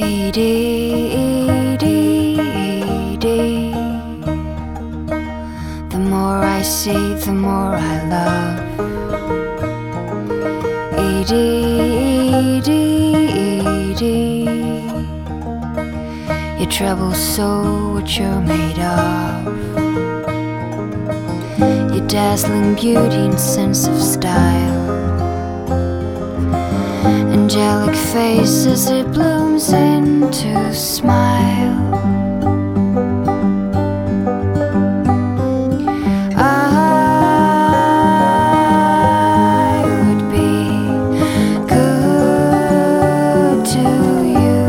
E.D. The more I see, the more I love. E.D. Your trouble's so what you're made of. Your dazzling beauty and sense of style. Angelic face as it blooms into a smile. I would be good to you.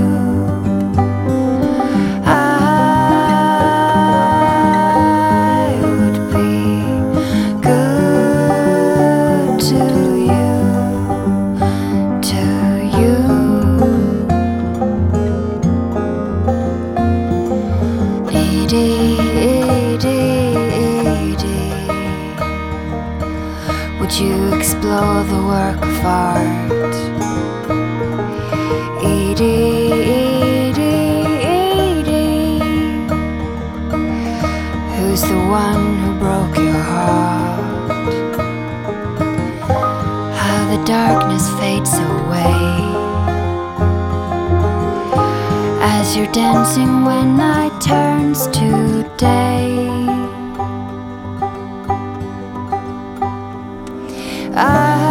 I would be good to you. To you. Would you explore the work of art? Edie, who's the one who broke your heart? How the darkness fades away as you're dancing when night turns to day. I